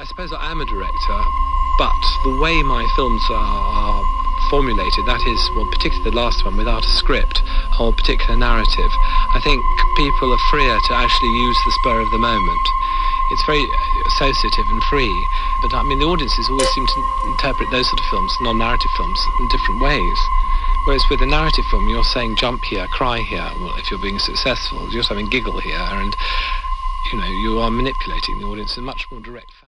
I suppose I am a director, but the way my films are formulated, that is, well, particularly the last one, without a script or a particular narrative, I think people are freer to actually use the spur of the moment. It's very associative and free, but I mean the audiences always seem to interpret those sort of films, non-narrative films, in different ways. Whereas with a narrative film, you're saying jump here, cry here. Well, if you're being successful, you're saying giggle here, and you are manipulating the audience in a much more direct fashion.